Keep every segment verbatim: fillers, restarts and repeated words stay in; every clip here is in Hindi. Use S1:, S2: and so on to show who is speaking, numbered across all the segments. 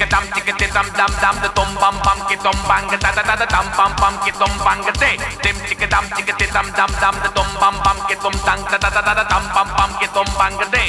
S1: dam ticka dam dam dam the tom bam bam ki tom bang da da da da dam bam bam ki tom bang de dim ticka dam ticka dam dam dam the tom bam bam ki tom dang da da da da dam bam bam ki tom bang de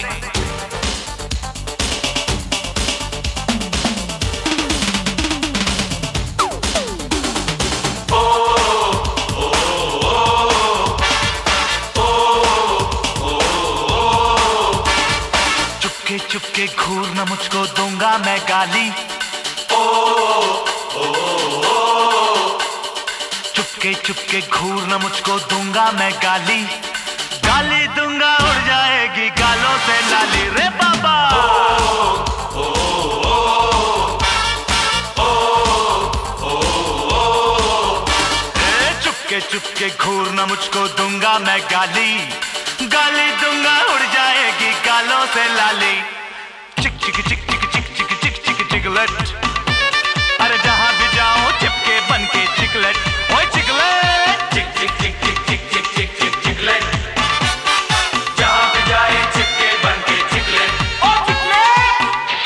S2: चुपके घूरना मुझको दूंगा मैं गाली ओ, ओ, ओ, ओ। चुपके चुपके घूरना मुझको दूंगा मैं गाली गाली दूंगा उड़ जाएगी गालों से लाली रे बाबा ओ, ओ, ओ, ओ, ओ, ओ। ए, चुपके चुपके घूरना मुझको दूंगा मैं गाली गाली दूंगा उड़ जाएगी गालों से लाली चिक चिक चिक चिक चिक चिक चिक चिक चिकलेट अरे जहां भी जाऊं चिपके बन के चिकलेट ओए चिकलेट चिक चिक चिक चिक चिक चिक चिक चिक चिकलेट जहां भी जाए चिपके बन के चिकलेट ओ चिकलेट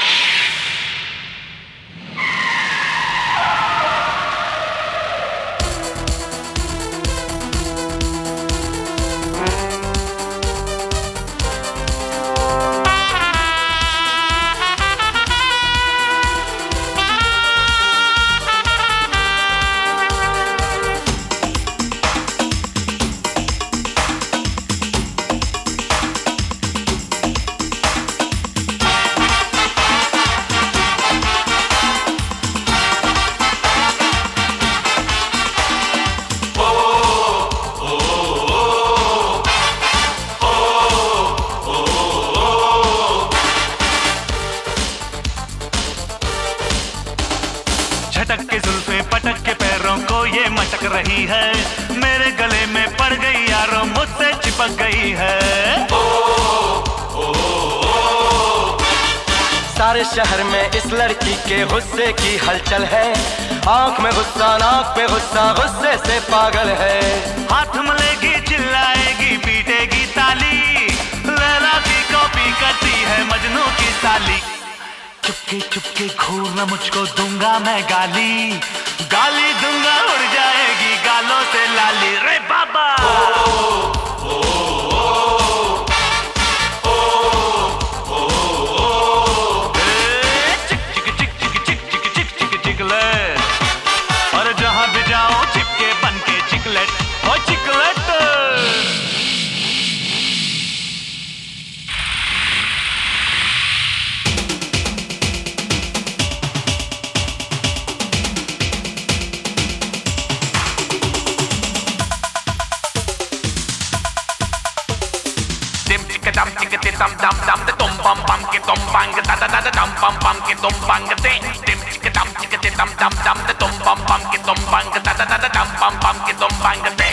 S2: झटक के जुल्फे पटक के पैरों को ये मटक रही है मेरे गले में पड़ गई यारों मुझसे चिपक गई है ओ, ओ, ओ।
S3: सारे शहर में इस लड़की के गुस्से की हलचल है आंख में गुस्सा नाक पे गुस्सा गुस्से से पागल है
S2: हाथ मलेगी चिल्लाएगी पीटेगी ताली लैला की कॉपी करती है मजनू की साली चुपके चुपके घूरना मुझको दूंगा मैं गाली गाली दूंगा उड़ जाएगी गालों से लाली रे बाबा ओ, ओ, ओ, ओ, ओ, ओ। ए, चिक चिक चिक चिक चिक चिक चिक चिक चिकलेट और जहां भी जाओ चिपके बन के चिकलेट ओ chiclet
S1: dam ticka dam dam dam the tom bam bam ki tom bang da da da da dam bam bam ki tom bang de dim ticka dam ticka dam dam dam the tom bam bam ki tom bang da da da da dam bam bam ki tom bang de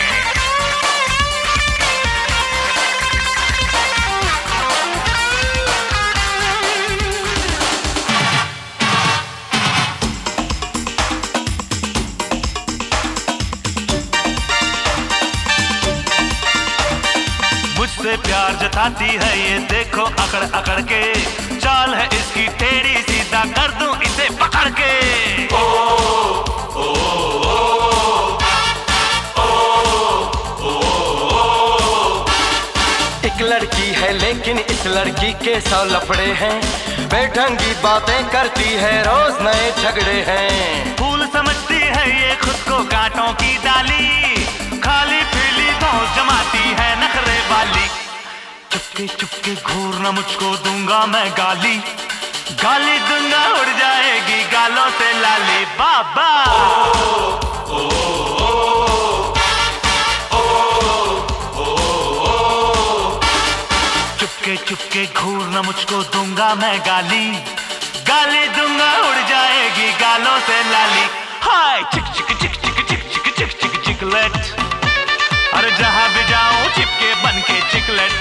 S2: मुझसे प्यार जताती है ये देखो अकड़ अकड़ के चाल है इसकी टेढ़ी सीधा कर दूं इसे पकड़ के ओ, ओ, ओ, ओ, ओ, ओ।
S3: एक लड़की है लेकिन इस लड़की के सौ लफड़े हैं बेढंगी बातें करती है रोज नए झगड़े हैं
S2: फूल समझती है ये खुद को कांटों की डाली खाली पीली धौंस जमाती है नखरे वाली चुपके चुपके घूरना मुझको दूंगा मैं गाली गाली दूंगा उड़ जाएगी गालों से लाली बाबा ओ, ओ, ओ, ओ, ओ, ओ। चुपके चुपके घूरना मुझको दूंगा मैं गाली गाली दूंगा उड़ जाएगी गालों से लाली हाय चिक चिक चिक चिक चिक चिक चिक चिक चिकलेट अरे जहां भी जाऊं चिपके बन के चिकलेट